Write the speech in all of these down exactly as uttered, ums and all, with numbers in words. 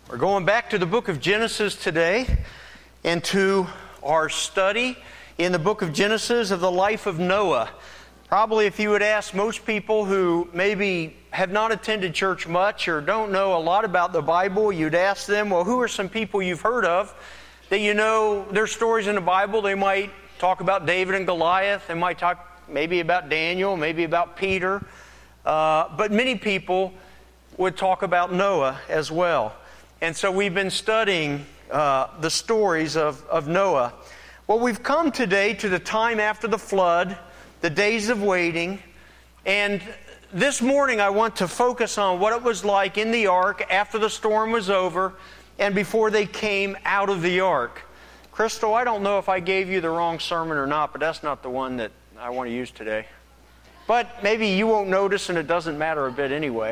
We're going back to the book of Genesis today and to our study in the book of Genesis of the life of Noah. Probably if you would ask most people who maybe have not attended church much or don't know a lot about the Bible, you'd ask them, well, who are some people you've heard of that you know their stories in the Bible? They might talk about David and Goliath. They might talk maybe about Daniel, maybe about Peter. Uh, but many people would talk about Noah as well. And so we've been studying uh, the stories of, of Noah. Well, we've come today to the time after the flood, the days of waiting. And this morning I want to focus on what it was like in the ark after the storm was over and before they came out of the ark. Crystal, I don't know if I gave you the wrong sermon or not, but that's not the one that I want to use today. But maybe you won't notice and it doesn't matter a bit anyway.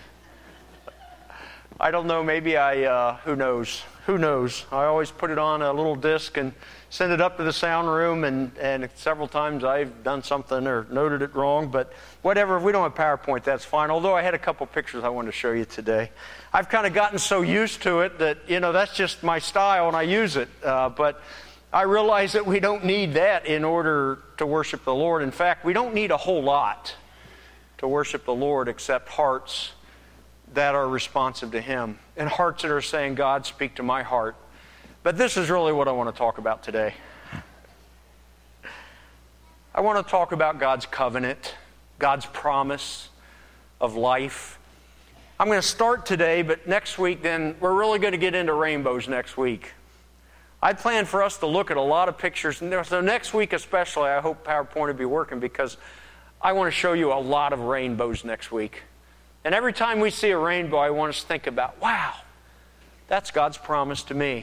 I don't know, maybe I, uh, who knows, who knows. I always put it on a little disc and send it up to the sound room, and, and several times I've done something or noted it wrong, but whatever, if we don't have PowerPoint, that's fine, although I had a couple pictures I wanted to show you today. I've kind of gotten so used to it that, you know, that's just my style and I use it, uh, but I realize that we don't need that in order to worship the Lord. In fact, we don't need a whole lot to worship the Lord except hearts that are responsive to Him, and hearts that are saying, God, speak to my heart. But this is really what I want to talk about today. I want to talk about God's covenant, God's promise of life. I'm going to start today, but next week then, we're really going to get into rainbows next week. I plan for us to look at a lot of pictures, so next week especially, I hope PowerPoint will be working, because I want to show you a lot of rainbows next week. And every time we see a rainbow, I want us to think about, wow, that's God's promise to me.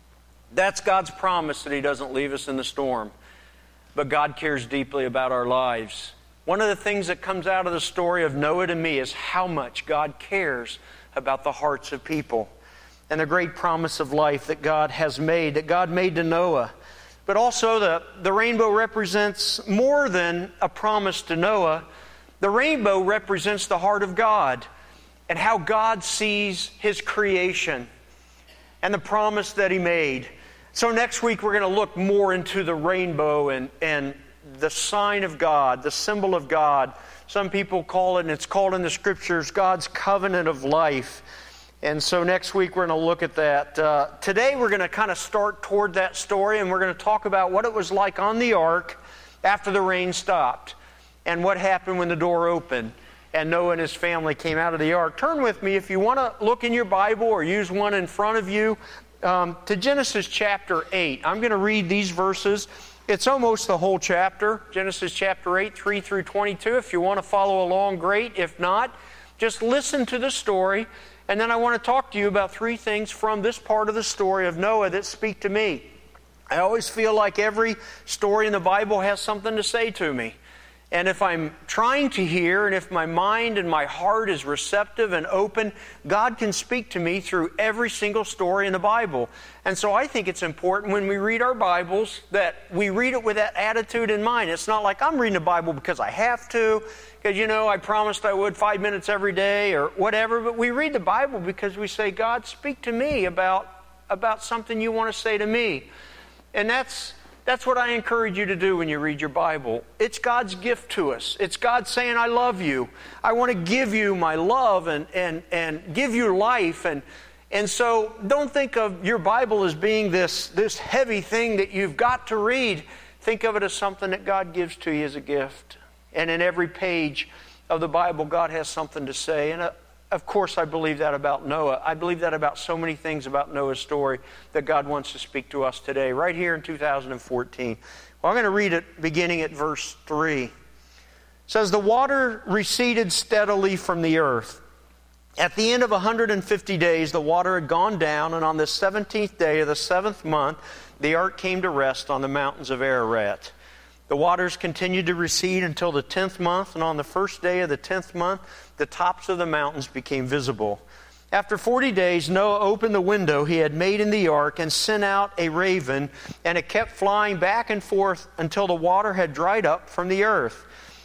That's God's promise that He doesn't leave us in the storm. But God cares deeply about our lives. One of the things that comes out of the story of Noah to me is how much God cares about the hearts of people and the great promise of life that God has made, that God made to Noah. But also the, the rainbow represents more than a promise to Noah. The rainbow represents the heart of God and how God sees His creation and the promise that He made. So next week we're going to look more into the rainbow and, and the sign of God, the symbol of God. Some people call it, and it's called in the Scriptures, God's covenant of life. And so next week we're going to look at that. Uh, today we're going to kind of start toward that story, and we're going to talk about what it was like on the ark after the rain stopped. And what happened when the door opened and Noah and his family came out of the ark. Turn with me, if you want to look in your Bible or use one in front of you, um, to Genesis chapter eight. I'm going to read these verses. It's almost the whole chapter, Genesis chapter eight, three through twenty-two. If you want to follow along, great. If not, just listen to the story. And then I want to talk to you about three things from this part of the story of Noah that speak to me. I always feel like every story in the Bible has something to say to me. And if I'm trying to hear, and if my mind and my heart is receptive and open, God can speak to me through every single story in the Bible. And so I think it's important when we read our Bibles that we read it with that attitude in mind. It's not like I'm reading the Bible because I have to, because, you know, I promised I would five minutes every day or whatever. But we read the Bible because we say, God, speak to me about, about something you want to say to me. And that's... That's what I encourage you to do when you read your Bible. It's God's gift to us. It's God saying, I love you. I want to give you my love and, and, and give you life. And, and so don't think of your Bible as being this, this heavy thing that you've got to read. Think of it as something that God gives to you as a gift. And in every page of the Bible, God has something to say. And uh, of course, I believe that about Noah. I believe that about so many things about Noah's story that God wants to speak to us today, right here in two thousand fourteen. Well, I'm going to read it beginning at verse three. It says, the water receded steadily from the earth. At the end of one hundred fifty days, the water had gone down, and on the seventeenth day of the seventh month, the ark came to rest on the mountains of Ararat. The waters continued to recede until the tenth month, and on the first day of the tenth month, the tops of the mountains became visible. After forty days, Noah opened the window he had made in the ark and sent out a raven, and it kept flying back and forth until the water had dried up from the earth.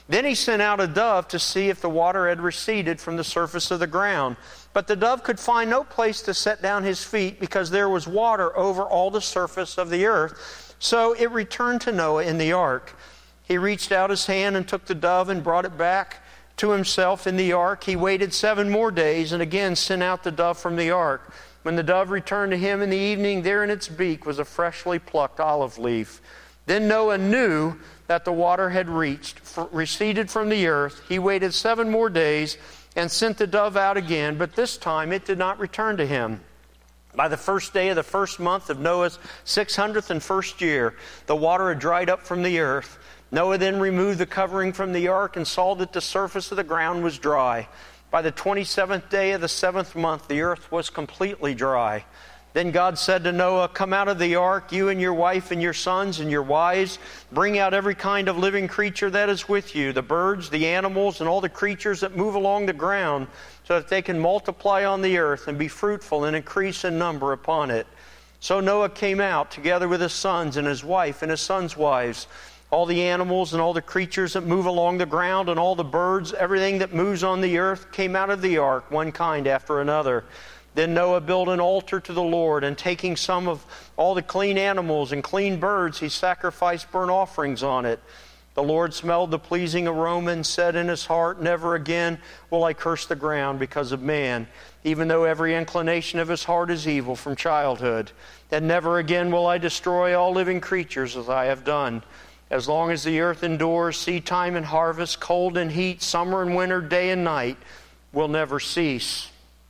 Then he sent out a dove to see if the water had receded from the surface of the ground. But the dove could find no place to set down his feet because there was water over all the surface of the earth. So it returned to Noah in the ark. He reached out his hand and took the dove and brought it back to himself in the ark. He waited seven more days and again sent out the dove from the ark. When the dove returned to him in the evening, there in its beak was a freshly plucked olive leaf. Then Noah knew that the water had reached, receded from the earth. He waited seven more days and sent the dove out again, but this time it did not return to him. By the first day of the first month of Noah's six hundredth and first year, the water had dried up from the earth. Noah then removed the covering from the ark and saw that the surface of the ground was dry. By the twenty-seventh day of the seventh month, the earth was completely dry. Then God said to Noah, "Come out of the ark, you and your wife and your sons and your wives. Bring out every kind of living creature that is with you, the birds, the animals, and all the creatures that move along the ground, so that they can multiply on the earth and be fruitful and increase in number upon it." So Noah came out together with his sons and his wife and his sons' wives. All the animals and all the creatures that move along the ground and all the birds, everything that moves on the earth, came out of the ark, one kind after another. Then Noah built an altar to the Lord, and taking some of all the clean animals and clean birds, he sacrificed burnt offerings on it. The Lord smelled the pleasing aroma and said in his heart, "Never again will I curse the ground because of man, even though every inclination of his heart is evil from childhood. And never again will I destroy all living creatures as I have done. As long as the earth endures, seed time and harvest, cold and heat, summer and winter, day and night will never cease."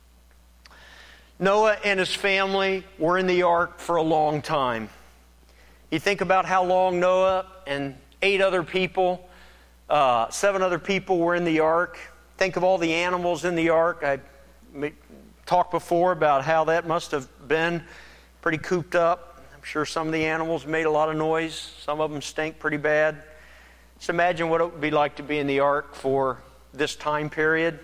Noah and his family were in the ark for a long time. You think about how long Noah and eight other people, uh, seven other people were in the ark. Think of all the animals in the ark. I talked before about how that must have been pretty cooped up. I'm sure some of the animals made a lot of noise. Some of them stink pretty bad. Just imagine what it would be like to be in the ark for this time period.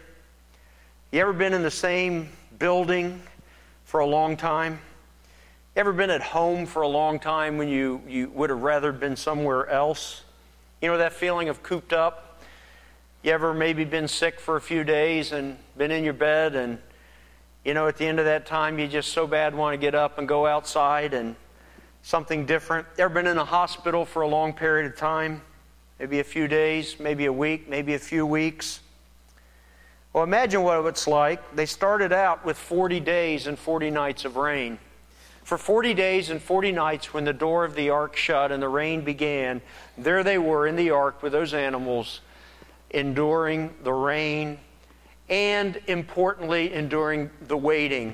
You ever been in the same building for a long time? You ever been at home for a long time when you, you would have rather been somewhere else? You know that feeling of cooped up? You ever maybe been sick for a few days and been in your bed, and you know at the end of that time you just so bad want to get up and go outside and something different? You ever been in a hospital for a long period of time? Maybe a few days, maybe a week, maybe a few weeks. Well, imagine what it's like. They started out with forty days and forty nights of rain. For forty days and forty nights, when the door of the ark shut and the rain began, there they were in the ark with those animals, enduring the rain and, importantly, enduring the waiting.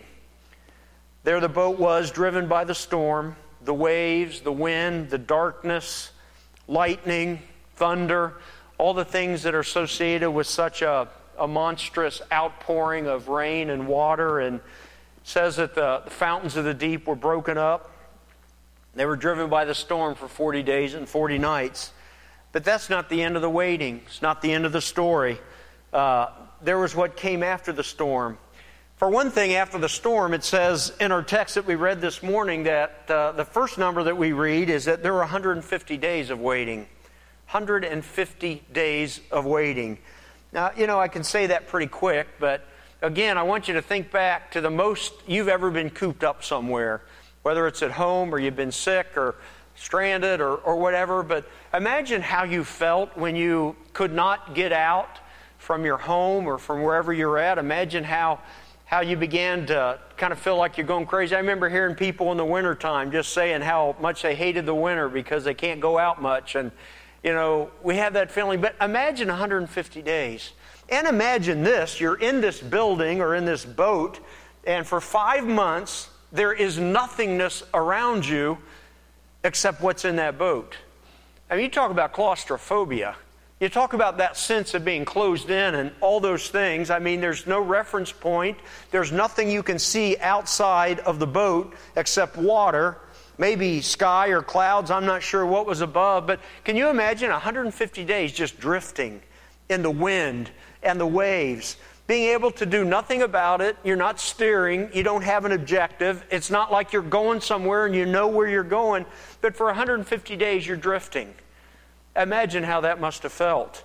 There the boat was, driven by the storm, the waves, the wind, the darkness, lightning, thunder, all the things that are associated with such a a monstrous outpouring of rain and water, and says that the, the fountains of the deep were broken up. They were driven by the storm for forty days and forty nights. But that's not the end of the waiting. It's not the end of the story. Uh, there was what came after the storm. For one thing, after the storm, it says in our text that we read this morning that uh, the first number that we read is that there were one hundred fifty days of waiting. one hundred fifty days of waiting. Now, you know, I can say that pretty quick, but again, I want you to think back to the most you've ever been cooped up somewhere, whether it's at home or you've been sick or stranded or, or whatever. But imagine how you felt when you could not get out from your home or from wherever you're at. Imagine how, how you began to kind of feel like you're going crazy. I remember hearing people in the wintertime just saying how much they hated the winter because they can't go out much. And you know, we have that feeling. But imagine one hundred fifty days. And imagine this. You're in this building or in this boat, and for five months, there is nothingness around you except what's in that boat. I mean, you talk about claustrophobia. You talk about that sense of being closed in and all those things. I mean, there's no reference point. There's nothing you can see outside of the boat except water. Maybe sky or clouds, I'm not sure what was above, but can you imagine one hundred fifty days just drifting in the wind and the waves, being able to do nothing about it? You're not steering, you don't have an objective, it's not like you're going somewhere and you know where you're going, but for one hundred fifty days you're drifting. Imagine how that must have felt.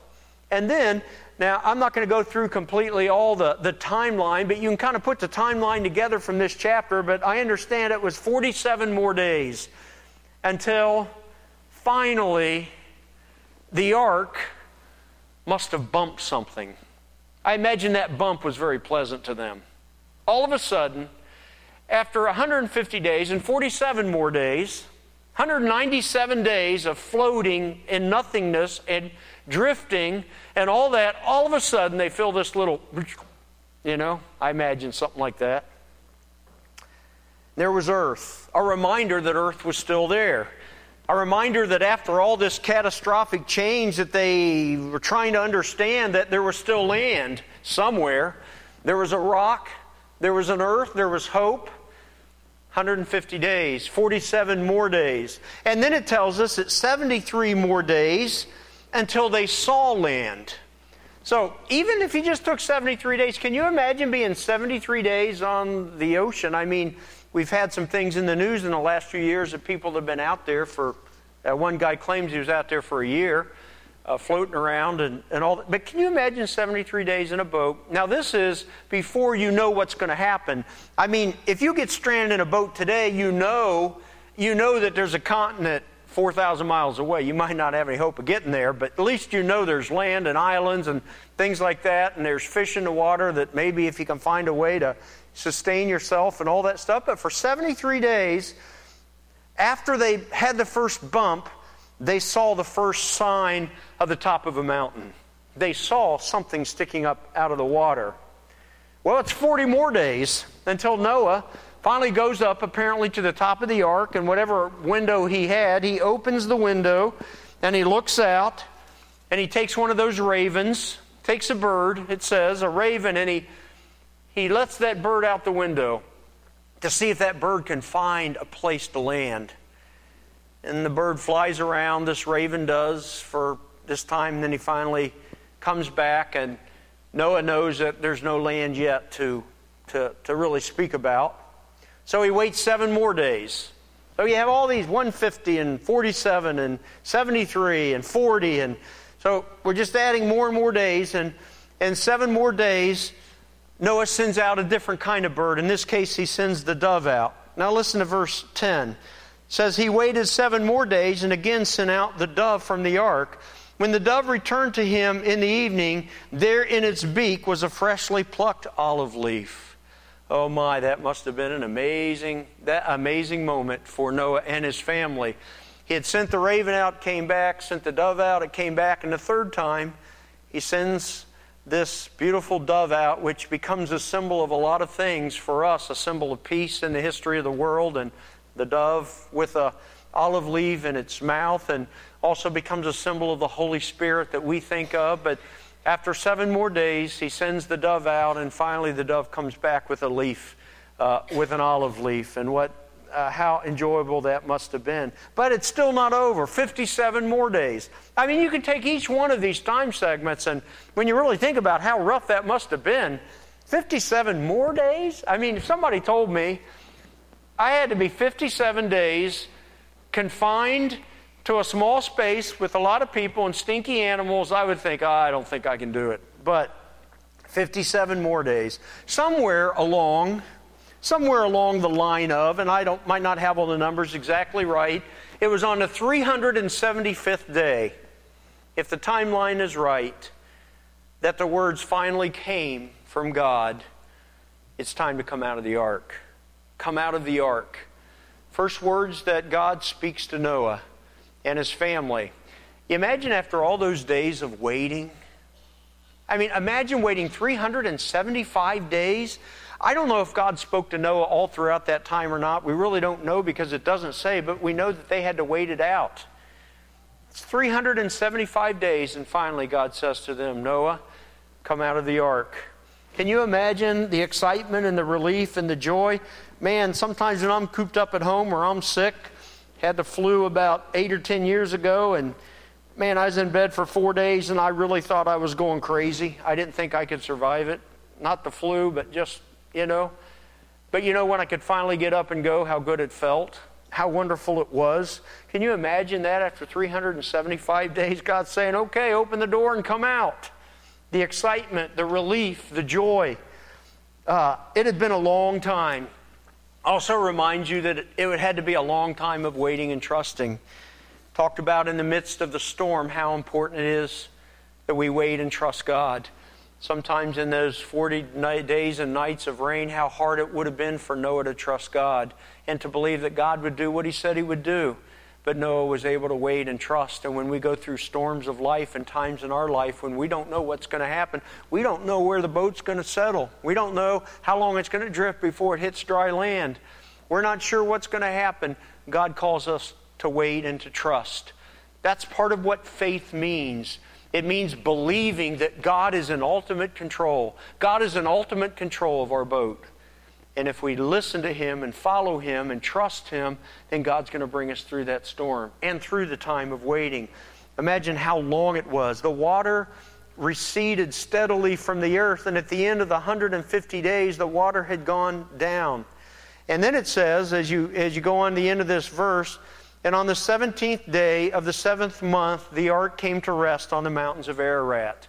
And then, now I'm not going to go through completely all the, the timeline, but you can kind of put the timeline together from this chapter, but I understand it was forty-seven more days until finally the ark must have bumped something. I imagine that bump was very pleasant to them. All of a sudden, after one hundred fifty days and forty-seven more days, one hundred ninety-seven days of floating in nothingness and drifting and all that, all of a sudden they feel this little, you know, I imagine something like that. There was earth, a reminder that earth was still there. A reminder that after all this catastrophic change that they were trying to understand, that there was still land somewhere. There was a rock, there was an earth, there was hope. one hundred fifty days, forty-seven more days. And then it tells us that seventy-three more days until they saw land. So even if you just took seventy-three days, can you imagine being seventy-three days on the ocean? I mean, we've had some things in the news in the last few years of people that have been out there for, uh, one guy claims he was out there for a year, uh, floating around and, and all that. But can you imagine seventy-three days in a boat? Now this is before you know what's going to happen. I mean, if you get stranded in a boat today, you know, you know that there's a continent four thousand miles away. You might not have any hope of getting there, but at least you know there's land and islands and things like that, and there's fish in the water that maybe if you can find a way to sustain yourself and all that stuff. But for seventy-three days, after they had the first bump, they saw the first sign of the top of a mountain. They saw something sticking up out of the water. Well, it's forty more days until Noah finally goes up apparently to the top of the ark, and whatever window he had, he opens the window and he looks out and he takes one of those ravens, takes a bird, it says, a raven, and he He lets that bird out the window to see if that bird can find a place to land. And the bird flies around, this raven does, for this time, and then he finally comes back, and Noah knows that there's no land yet to, to, to really speak about. So he waits seven more days. So you have all these one hundred fifty and forty-seven and seventy-three and forty, and so we're just adding more and more days, and, and seven more days, Noah sends out a different kind of bird. In this case, he sends the dove out. Now listen to verse ten. It says, he waited seven more days and again sent out the dove from the ark. When the dove returned to him in the evening, there in its beak was a freshly plucked olive leaf. Oh my, that must have been an amazing, that amazing moment for Noah and his family. He had sent the raven out, came back, sent the dove out, it came back, and the third time he sends this beautiful dove out, which becomes a symbol of a lot of things for us, a symbol of peace in the history of the world, and the dove with a olive leaf in its mouth, and also becomes a symbol of the Holy Spirit that we think of. But after seven more days, he sends the dove out, and finally the dove comes back with a leaf, uh, with an olive leaf, and what Uh, how enjoyable that must have been. But it's still not over. fifty-seven more days. I mean, you could take each one of these time segments, and when you really think about how rough that must have been, fifty-seven more days? I mean, if somebody told me I had to be fifty-seven days confined to a small space with a lot of people and stinky animals, I would think, oh, I don't think I can do it. But fifty-seven more days. Somewhere along... Somewhere along the line of, and I don't might not have all the numbers exactly right, it was on the three hundred seventy-fifth day, if the timeline is right, that the words finally came from God, it's time to come out of the ark. Come out of the ark. First words that God speaks to Noah and his family. Imagine after all those days of waiting. I mean, imagine waiting three hundred seventy-five days. I don't know if God spoke to Noah all throughout that time or not. We really don't know because it doesn't say, but we know that they had to wait it out. It's three hundred seventy-five days, and finally God says to them, Noah, come out of the ark. Can you imagine the excitement and the relief and the joy? Man, sometimes when I'm cooped up at home or I'm sick, had the flu about eight or ten years ago, and man, I was in bed for four days and I really thought I was going crazy. I didn't think I could survive it. Not the flu, but just... You know, but you know when I could finally get up and go, how good it felt? how wonderful it was. Can you imagine that after three hundred seventy-five days, God saying, okay, open the door and come out? The excitement, the relief, the joy. Uh, it had been a long time. Also remind you that it had to be a long time of waiting and trusting. Talked about in the midst of the storm how important it is that we wait and trust God. Sometimes in those forty days and nights of rain, how hard it would have been for Noah to trust God and to believe that God would do what He said He would do. But Noah was able to wait and trust. And when we go through storms of life and times in our life when we don't know what's going to happen, we don't know where the boat's going to settle. We don't know how long it's going to drift before it hits dry land. We're not sure what's going to happen. God calls us to wait and to trust. That's part of what faith means. It means believing that God is in ultimate control. God is in ultimate control of our boat. And if we listen to Him and follow Him and trust Him, then God's going to bring us through that storm and through the time of waiting. Imagine how long it was. The water receded steadily from the earth, and at the end of the one hundred fifty days, the water had gone down. And then it says, as you, as you go on to the end of this verse, and on the seventeenth day of the seventh month, the ark came to rest on the mountains of Ararat.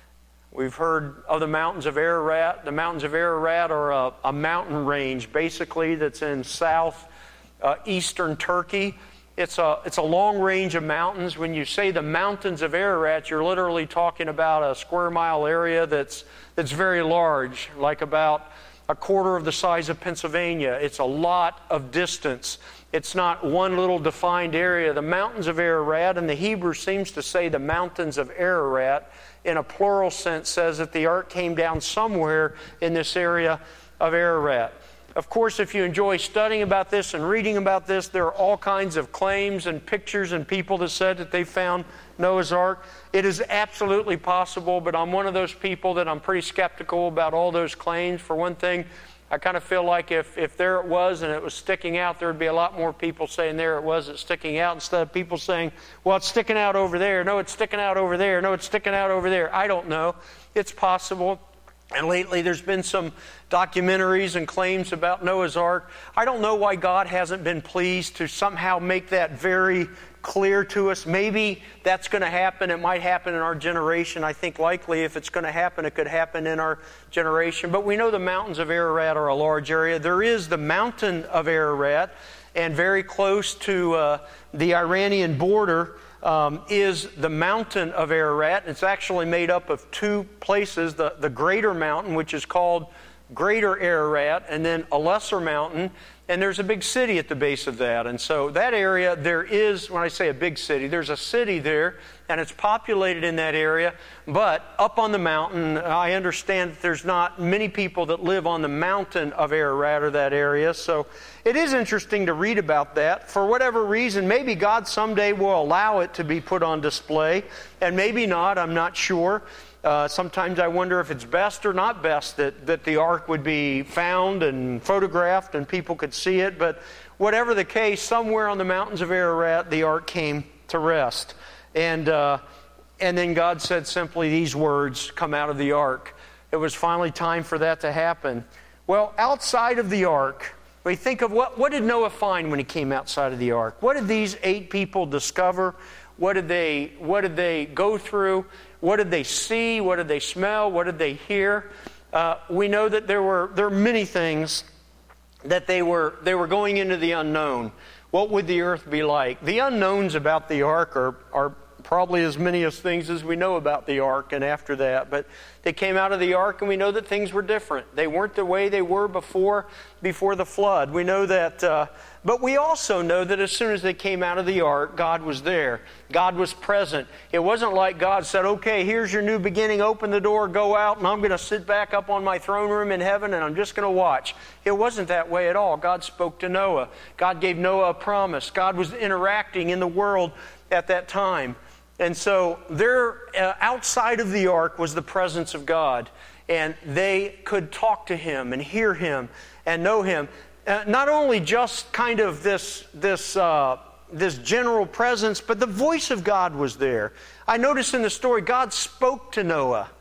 We've heard of the mountains of Ararat. The mountains of Ararat are a, a mountain range, basically, that's in south uh, eastern Turkey. It's a, it's a long range of mountains. When you say the mountains of Ararat, you're literally talking about a square mile area that's, that's very large, like about a quarter of the size of Pennsylvania. It's a lot of distance. It's not one little defined area. The mountains of Ararat, and the Hebrew seems to say the mountains of Ararat, in a plural sense, says that the ark came down somewhere in this area of Ararat. Of course, if you enjoy studying about this and reading about this, there are all kinds of claims and pictures and people that said that they found Noah's Ark. It is absolutely possible, but I'm one of those people that I'm pretty skeptical about all those claims. For one thing, I kind of feel like if, if there it was and it was sticking out, there would be a lot more people saying there it was, it's sticking out, instead of people saying, well, it's sticking out over there. No, it's sticking out over there. No, it's sticking out over there. I don't know. It's possible. And lately there's been some documentaries and claims about Noah's Ark. I don't know why God hasn't been pleased to somehow make that very clear to us. Maybe that's going to happen. It might happen in our generation. I think likely if it's going to happen, it could happen in our generation. But we know the mountains of Ararat are a large area. There is the mountain of Ararat, and very close to uh, the Iranian border um, is the mountain of Ararat. It's actually made up of two places, the, the greater mountain, which is called Greater Ararat, and then a lesser mountain, and there's a big city at the base of that. And so that area, there is, when I say a big city, there's a city there, and it's populated in that area, but up on the mountain, I understand that there's not many people that live on the mountain of Ararat or that area, so it is interesting to read about that. For whatever reason, maybe God someday will allow it to be put on display, and maybe not, I'm not sure. Uh, sometimes I wonder if it's best or not best that, that the ark would be found and photographed and people could see it. But whatever the case, somewhere on the mountains of Ararat, the ark came to rest. And, uh, and then God said simply these words, come out of the ark. It was finally time for that to happen. Well, outside of the ark, we think of what, what did Noah find when he came outside of the ark? What did these eight people discover? What did they, what did they go through? What did they see? What did they smell? What did they hear? Uh, we know that there were there are many things that they were they were going into the unknown. What would the earth be like? The unknowns about the ark are are probably as many as things as we know about the ark and after that. But they came out of the ark, and we know that things were different. They weren't the way they were before before the flood. We know that. Uh, But we also know that as soon as they came out of the ark, God was there. God was present. It wasn't like God said, okay, here's your new beginning, open the door, go out, and I'm going to sit back up on my throne room in heaven and I'm just going to watch. It wasn't that way at all. God spoke to Noah. God gave Noah a promise. God was interacting in the world at that time. And so there, uh, outside of the ark was the presence of God. And they could talk to Him and hear Him and know Him. Uh, not only just kind of this this uh, this general presence, but the voice of God was there. I noticed in the story, God spoke to Noah.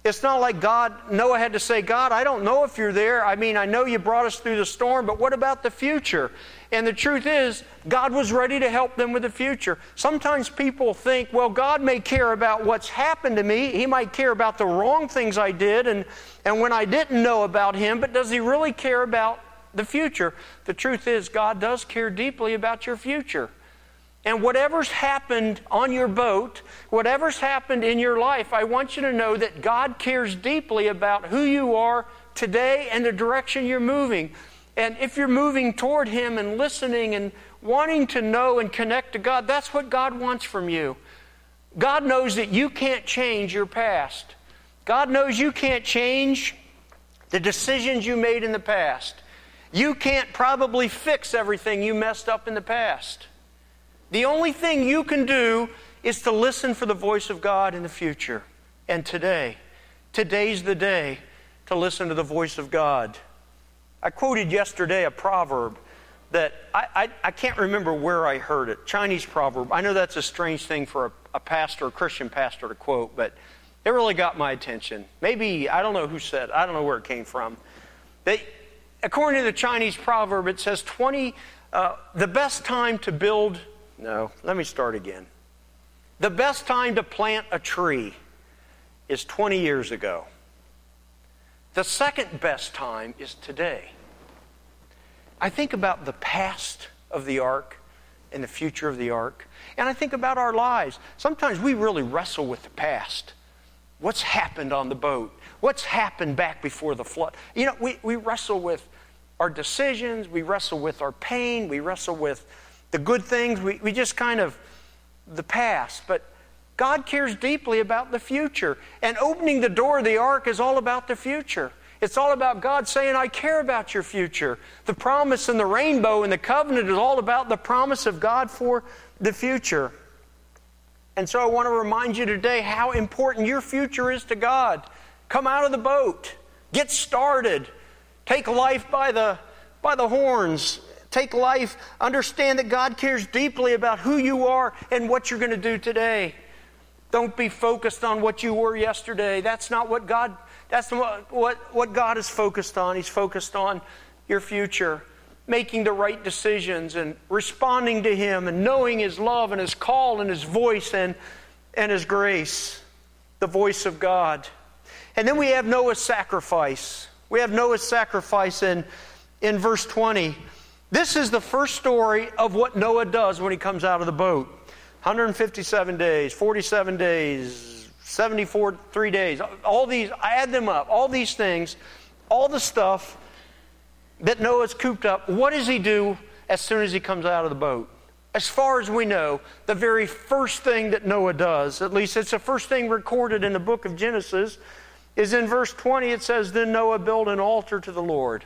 It's not like God, Noah had to say, God, I don't know if you're there. I mean, I know you brought us through the storm, but what about the future? And the truth is, God was ready to help them with the future. Sometimes people think, well, God may care about what's happened to me. He might care about the wrong things I did and, and when I didn't know about Him, but does He really care about the future? The truth is, God does care deeply about your future. And whatever's happened on your boat, whatever's happened in your life, I want you to know that God cares deeply about who you are today and the direction you're moving. And if you're moving toward Him and listening and wanting to know and connect to God, that's what God wants from you. God knows that you can't change your past. God knows you can't change the decisions you made in the past. You can't probably fix everything you messed up in the past. The only thing you can do is to listen for the voice of God in the future. And today, today's the day to listen to the voice of God. I quoted yesterday a proverb that I, I, I can't remember where I heard it. Chinese proverb. I know that's a strange thing for a, a pastor, a Christian pastor to quote, but it really got my attention. Maybe, I don't know who said it. I don't know where it came from. They, according to the Chinese proverb, it says twenty, uh, the best time to build... No, let me start again. The best time to plant a tree is twenty years ago. The second best time is today. I think about the past of the ark and the future of the ark, and I think about our lives. Sometimes we really wrestle with the past. What's happened on the boat? What's happened back before the flood? You know, we, we wrestle with our decisions, we wrestle with our pain, we wrestle with the good things, we, we just kind of, the past. But God cares deeply about the future. And opening the door of the ark is all about the future. It's all about God saying, I care about your future. The promise and the rainbow and the covenant is all about the promise of God for the future. And so I want to remind you today how important your future is to God. Come out of the boat. Get started. Take life by the, by the horns. Take life, understand that God cares deeply about who you are and what you're going to do today. Don't be focused on what you were yesterday. That's not what God, that's what, what, what God is focused on. He's focused on your future, making the right decisions and responding to Him and knowing His love and His call and His voice and, and His grace, the voice of God. And then we have Noah's sacrifice. We have Noah's sacrifice in, in verse twenty. This is the first story of what Noah does when he comes out of the boat. one hundred fifty-seven days, forty-seven days, seventy-four, three days. All these, I add them up. All these things, all the stuff that Noah's cooped up. What does he do as soon as he comes out of the boat? As far as we know, the very first thing that Noah does, at least it's the first thing recorded in the book of Genesis, is in verse twenty. It says, then Noah built an altar to the Lord.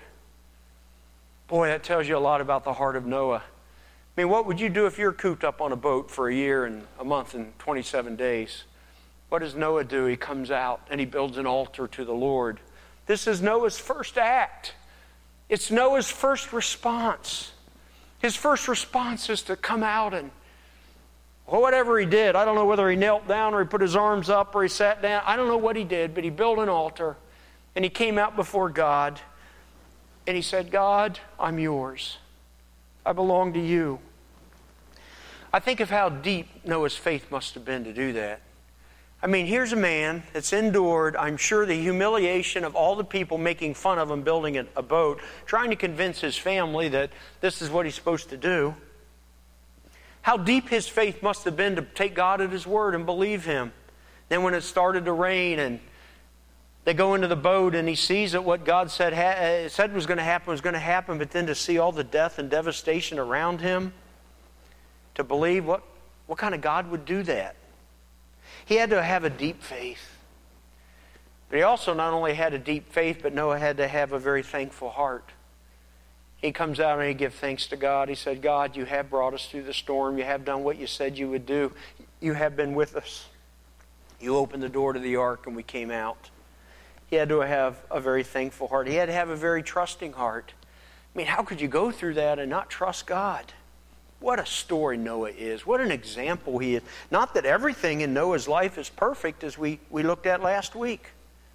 Boy, that tells you a lot about the heart of Noah. I mean, what would you do if you're cooped up on a boat for a year and a month and twenty-seven days? What does Noah do? He comes out and he builds an altar to the Lord. This is Noah's first act. It's Noah's first response. His first response is to come out and, well, whatever he did, I don't know whether he knelt down or he put his arms up or he sat down. I don't know what he did, but he built an altar and he came out before God. And he said, God, I'm yours. I belong to you. I think of how deep Noah's faith must have been to do that. I mean, here's a man that's endured, I'm sure, the humiliation of all the people making fun of him building a boat, trying to convince his family that this is what he's supposed to do. How deep his faith must have been to take God at His word and believe Him. Then when it started to rain and they go into the boat and he sees that what God said, ha- said was going to happen was going to happen, but then to see all the death and devastation around him, to believe what, what kind of God would do that? He had to have a deep faith. But he also not only had a deep faith, but Noah had to have a very thankful heart. He comes out and he gives thanks to God. He said, God, you have brought us through the storm. You have done what you said you would do. You have been with us. You opened the door to the ark and we came out. He had to have a very thankful heart. He had to have a very trusting heart. I mean, how could you go through that and not trust God? What a story Noah is. What an example he is. Not that everything in Noah's life is perfect, as we, we looked at last week.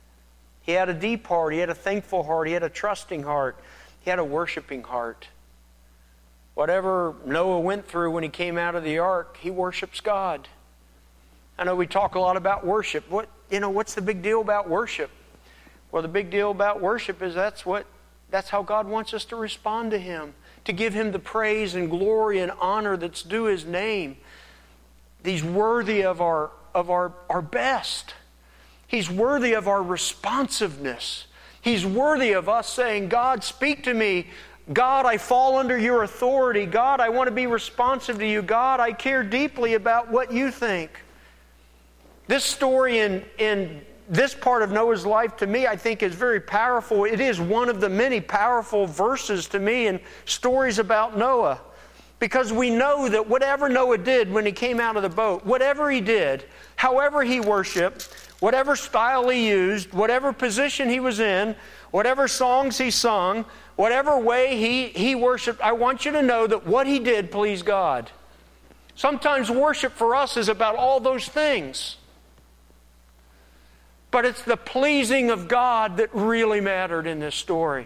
He had a deep heart. He had a thankful heart. He had a trusting heart. He had a worshiping heart. Whatever Noah went through when he came out of the ark, he worships God. I know we talk a lot about worship. What, you know, what's the big deal about worship? Well, the big deal about worship is that's what, that's how God wants us to respond to Him, to give Him the praise and glory and honor that's due His name. He's worthy of our, of our, our best. He's worthy of our responsiveness. He's worthy of us saying, God, speak to me. God, I fall under your authority. God, I want to be responsive to you. God, I care deeply about what you think. This story in, in this part of Noah's life, to me, I think is very powerful. It is one of the many powerful verses to me in stories about Noah. Because we know that whatever Noah did when he came out of the boat, whatever he did, however he worshiped, whatever style he used, whatever position he was in, whatever songs he sung, whatever way he, he worshiped, I want you to know that what he did pleased God. Sometimes worship for us is about all those things. But it's the pleasing of God that really mattered in this story.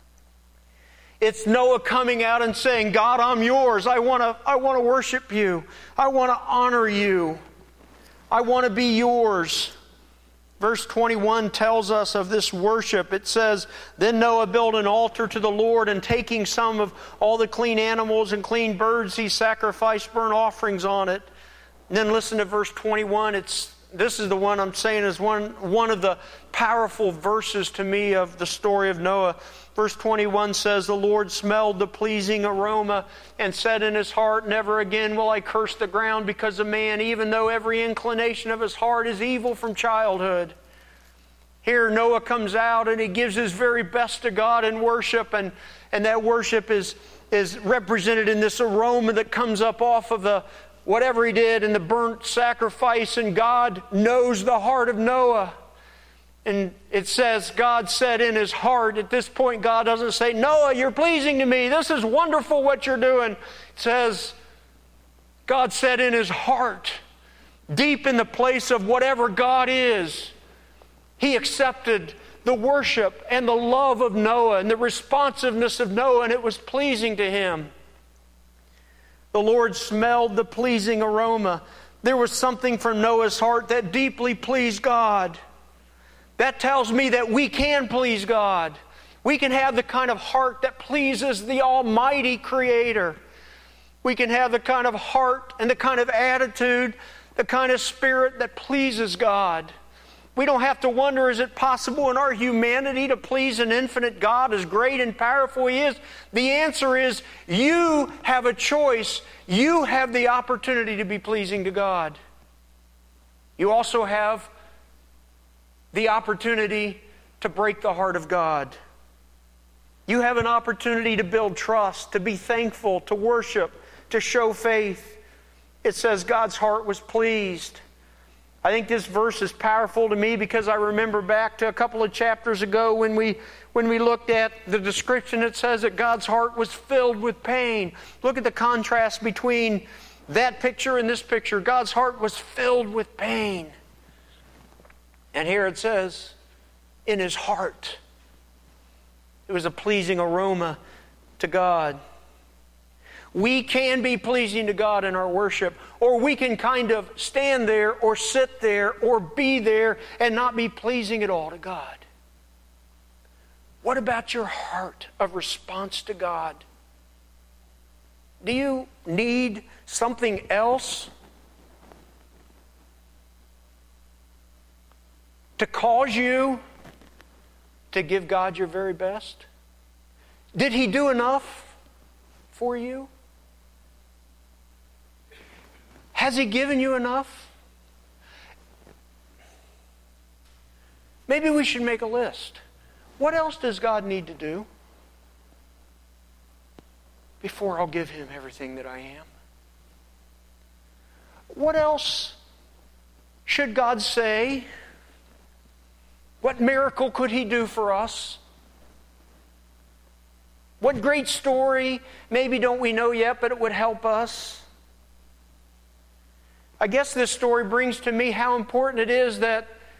It's Noah coming out and saying, God, I'm yours. I want to I want to worship you. I want to honor you. I want to be yours. Verse twenty-one tells us of this worship. It says, Then Noah built an altar to the Lord, and taking some of all the clean animals and clean birds, he sacrificed burnt offerings on it. And then listen to verse twenty-one. It's This is the one I'm saying is one, one of the powerful verses to me of the story of Noah. Verse twenty-one says, The Lord smelled the pleasing aroma and said in his heart, Never again will I curse the ground because of man, even though every inclination of his heart is evil from childhood. Here Noah comes out and he gives his very best to God in worship, and, and that worship is, is represented in this aroma that comes up off of the whatever he did in the burnt sacrifice, and God knows the heart of Noah. And it says God said in his heart. At this point, God doesn't say, Noah, you're pleasing to me. This is wonderful what you're doing. It says God said in his heart, deep in the place of whatever God is, He accepted the worship and the love of Noah and the responsiveness of Noah, and it was pleasing to Him. The Lord smelled the pleasing aroma. There was something from Noah's heart that deeply pleased God. That tells me that we can please God. We can have the kind of heart that pleases the Almighty Creator. We can have the kind of heart and the kind of attitude, the kind of spirit that pleases God. We don't have to wonder, is it possible in our humanity to please an infinite God as great and powerful He is? The answer is, you have a choice. You have the opportunity to be pleasing to God. You also have the opportunity to break the heart of God. You have an opportunity to build trust, to be thankful, to worship, to show faith. It says God's heart was pleased. I think this verse is powerful to me because I remember back to a couple of chapters ago when we when we looked at the description. It says that God's heart was filled with pain. Look at the contrast between that picture and this picture. God's heart was filled with pain. And here it says, in His heart, it was a pleasing aroma to God. We can be pleasing to God in our worship, or we can kind of stand there or sit there or be there and not be pleasing at all to God. What about your heart of response to God? Do you need something else to cause you to give God your very best? Did He do enough for you? Has He given you enough? Maybe we should make a list. What else does God need to do before I'll give Him everything that I am? What else should God say? What miracle could He do for us? What great story, maybe don't we know yet, but it would help us? I guess this story brings to me how important it is that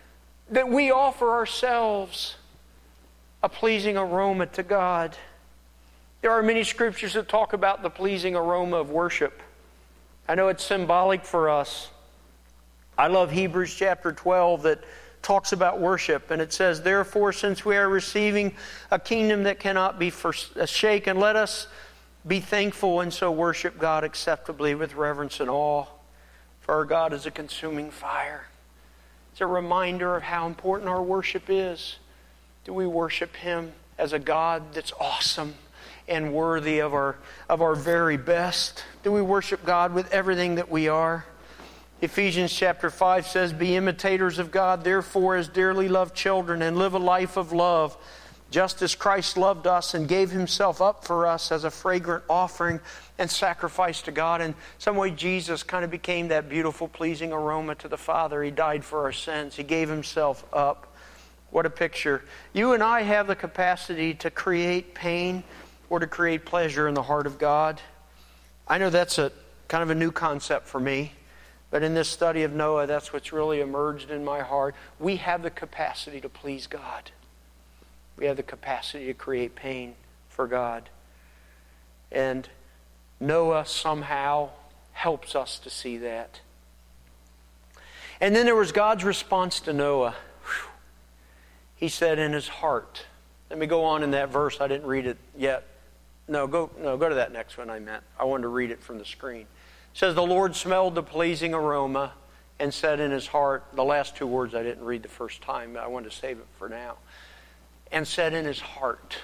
that we offer ourselves a pleasing aroma to God. There are many scriptures that talk about the pleasing aroma of worship. I know it's symbolic for us. I love Hebrews chapter twelve that talks about worship, and it says, "Therefore, since we are receiving a kingdom that cannot be shaken, let us be thankful and so worship God acceptably with reverence and awe. For our God is a consuming fire." It's a reminder of how important our worship is. Do we worship Him as a God that's awesome and worthy of our, of our very best? Do we worship God with everything that we are? Ephesians chapter five says, "Be imitators of God, therefore, as dearly loved children, and live a life of love, just as Christ loved us and gave Himself up for us as a fragrant offering and sacrifice to God." In some way, Jesus kind of became that beautiful, pleasing aroma to the Father. He died for our sins. He gave Himself up. What a picture. You and I have the capacity to create pain or to create pleasure in the heart of God. I know that's a kind of a new concept for me, but in this study of Noah, that's what's really emerged in my heart. We have the capacity to please God. We have the capacity to create pain for God. And Noah somehow helps us to see that. And then there was God's response to Noah. Whew. He said in his heart. Let me go on in that verse. I didn't read it yet. No, go no, go to that next one I meant. I wanted to read it from the screen. It says, "The Lord smelled the pleasing aroma and said in his heart," the last two words I didn't read the first time, but I wanted to save it for now. "And said in his heart,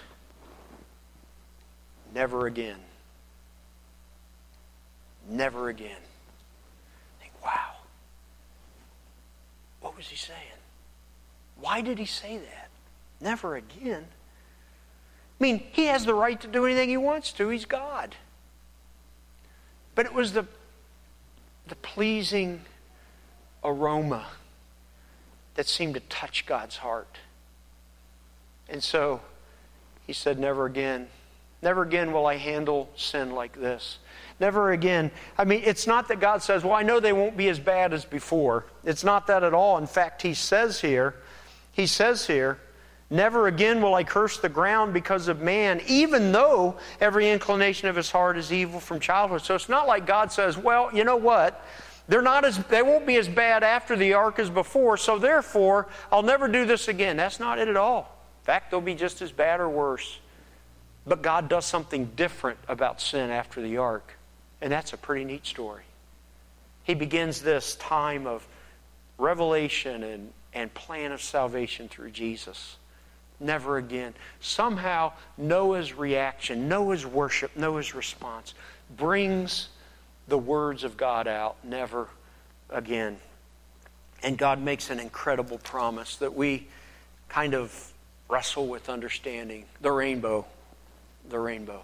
never again. Never again." I think, wow. What was he saying? Why did he say that? Never again. I mean, he has the right to do anything he wants to. He's God. But it was the, the pleasing aroma that seemed to touch God's heart. And so he said, never again. Never again will I handle sin like this. Never again. I mean, it's not that God says, well, I know they won't be as bad as before. It's not that at all. In fact, he says here, he says here, never again will I curse the ground because of man, even though every inclination of his heart is evil from childhood. So it's not like God says, well, you know what? They're not as, they won't be as bad after the ark as before, so therefore, I'll never do this again. That's not it at all. In fact, they'll be just as bad or worse. But God does something different about sin after the ark. And that's a pretty neat story. He begins this time of revelation and, and plan of salvation through Jesus. Never again. Somehow Noah's reaction, Noah's worship, Noah's response brings the words of God out. Never again. And God makes an incredible promise that we kind of wrestle with understanding. The rainbow. The rainbow.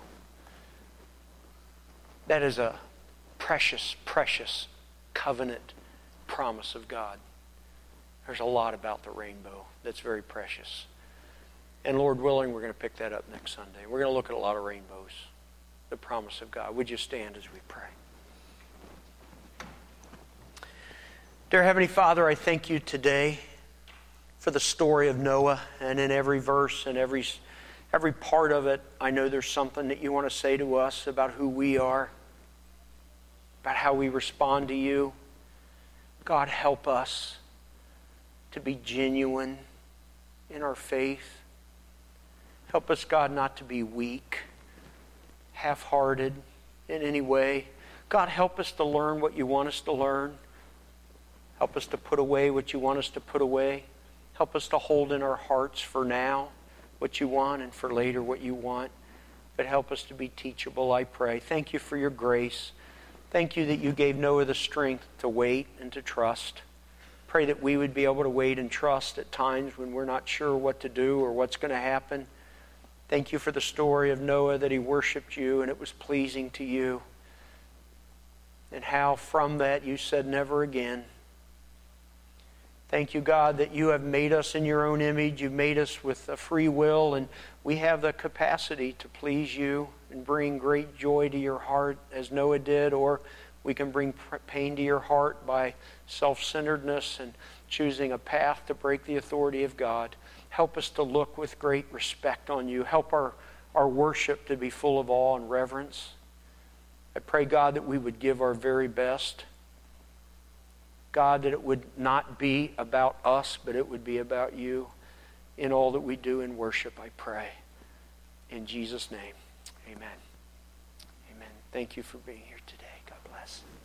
That is a precious, precious covenant promise of God. There's a lot about the rainbow that's very precious. And Lord willing, we're going to pick that up next Sunday. We're going to look at a lot of rainbows. The promise of God. Would you stand as we pray? Dear Heavenly Father, I thank you today for the story of Noah. And in every verse and every Every part of it, I know there's something that you want to say to us about who we are, about how we respond to you. God, help us to be genuine in our faith. Help us, God, not to be weak, half-hearted in any way. God, help us to learn what you want us to learn. Help us to put away what you want us to put away. Help us to hold in our hearts for now what you want, and for later what you want. But help us to be teachable, I pray. Thank you for your grace. Thank you that you gave Noah the strength to wait and to trust. Pray that we would be able to wait and trust at times when we're not sure what to do or what's going to happen. Thank you for the story of Noah, that he worshiped you and it was pleasing to you. And how from that you said never again. Thank you, God, that you have made us in your own image. You've made us with a free will, and we have the capacity to please you and bring great joy to your heart as Noah did, or we can bring pain to your heart by self-centeredness and choosing a path to break the authority of God. Help us to look with great respect on you. Help our, our worship to be full of awe and reverence. I pray, God, that we would give our very best. God, that it would not be about us, but it would be about you in all that we do in worship, I pray. In Jesus' name, amen. Amen. Thank you for being here today. God bless.